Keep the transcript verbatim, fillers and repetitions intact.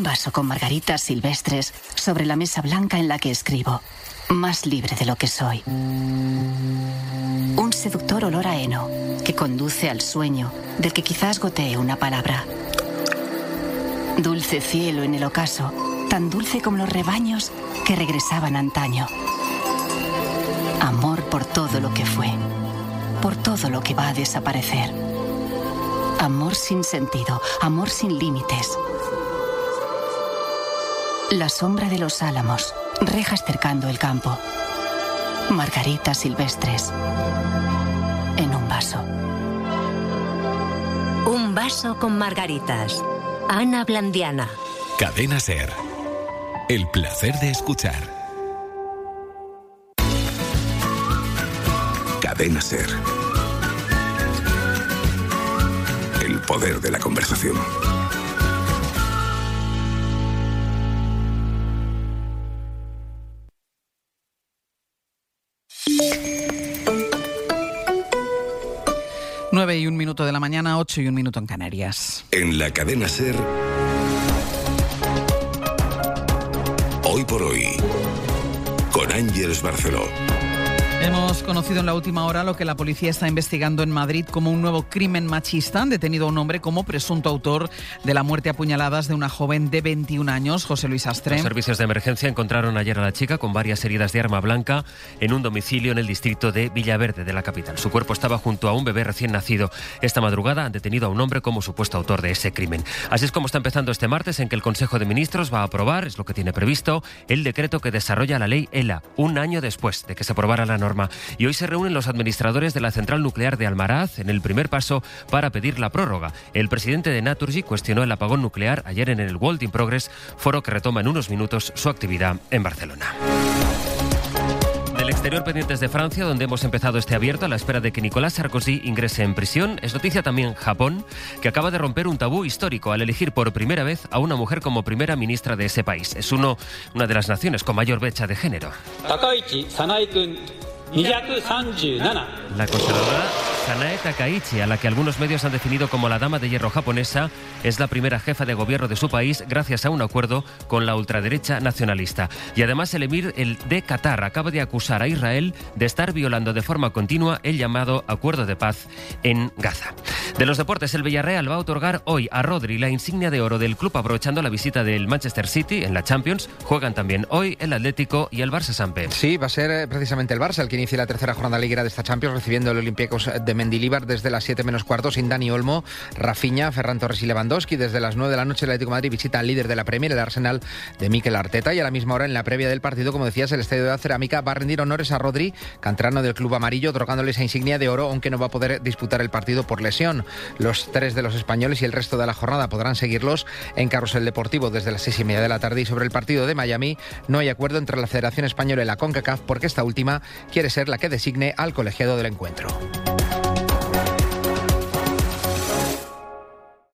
vaso con margaritas silvestres sobre la mesa blanca en la que escribo, más libre de lo que soy. Un seductor olor a heno que conduce al sueño del que quizás gotee una palabra. Dulce cielo en el ocaso, tan dulce como los rebaños que regresaban antaño. Amor por todo lo que fue, por todo lo que va a desaparecer. Amor sin sentido, amor sin límites. La sombra de los álamos, rejas cercando el campo. Margaritas silvestres en un vaso. Un vaso con margaritas. Ana Blandiana. Cadena SER. El placer de escuchar. Cadena SER. El poder de la conversación. Nueve y un minuto de la mañana, ocho y un minuto en Canarias. En la cadena SER, hoy por hoy, con Ángeles Barceló. Hemos conocido en la última hora lo que la policía está investigando en Madrid como un nuevo crimen machista. Han detenido a un hombre como presunto autor de la muerte a puñaladas de una joven de veintiún años, José Luis Astre. Los servicios de emergencia encontraron ayer a la chica con varias heridas de arma blanca en un domicilio en el distrito de Villaverde de la capital. Su cuerpo estaba junto a un bebé recién nacido. Esta madrugada han detenido a un hombre como supuesto autor de ese crimen. Así es como está empezando este martes, en que el Consejo de Ministros va a aprobar, es lo que tiene previsto, el decreto que desarrolla la ley ELA, un año después de que se aprobara la norma. Y hoy se reúnen los administradores de la central nuclear de Almaraz en el primer paso para pedir la prórroga. El presidente de Naturgy cuestionó el apagón nuclear ayer en el World in Progress, foro que retoma en unos minutos su actividad en Barcelona. Del exterior, pendientes de Francia, donde hemos empezado este abierto a la espera de que Nicolás Sarkozy ingrese en prisión. Es noticia también Japón, que acaba de romper un tabú histórico al elegir por primera vez a una mujer como primera ministra de ese país. Es uno, una de las naciones con mayor brecha de género. Takaichi Sanae-kun, doscientos treinta y siete. La conservadora Sanae Takaichi, a la que algunos medios han definido como la dama de hierro japonesa, es la primera jefa de gobierno de su país gracias a un acuerdo con la ultraderecha nacionalista. Y además el emir el de Qatar acaba de acusar a Israel de estar violando de forma continua el llamado acuerdo de paz en Gaza. De los deportes, el Villarreal va a otorgar hoy a Rodri la insignia de oro del club aprovechando la visita del Manchester City en la Champions. Juegan también hoy el Atlético y el Barça Sampe. Sí, va a ser precisamente el Barça el que inicie la tercera jornada liguera de esta Champions, recibiendo el Olympiacos de Mendilibar desde las siete menos cuarto, sin Dani Olmo, Rafinha, Ferran Torres y Lewandowski. Desde las nueve de la noche el Atlético de Madrid visita al líder de la Premier, el Arsenal de Mikel Arteta, y a la misma hora en la previa del partido, como decías, el Estadio de la Cerámica va a rendir honores a Rodri, canterano del club amarillo, otorgándole esa insignia de oro, aunque no va a poder disputar el partido por lesión. Los tres de los españoles y el resto de la jornada podrán seguirlos en Carrusel Deportivo desde las seis y media de la tarde. Y sobre el partido de Miami, no hay acuerdo entre la Federación Española y la CONCACAF, porque esta última quiere ser la que designe al colegiado del encuentro.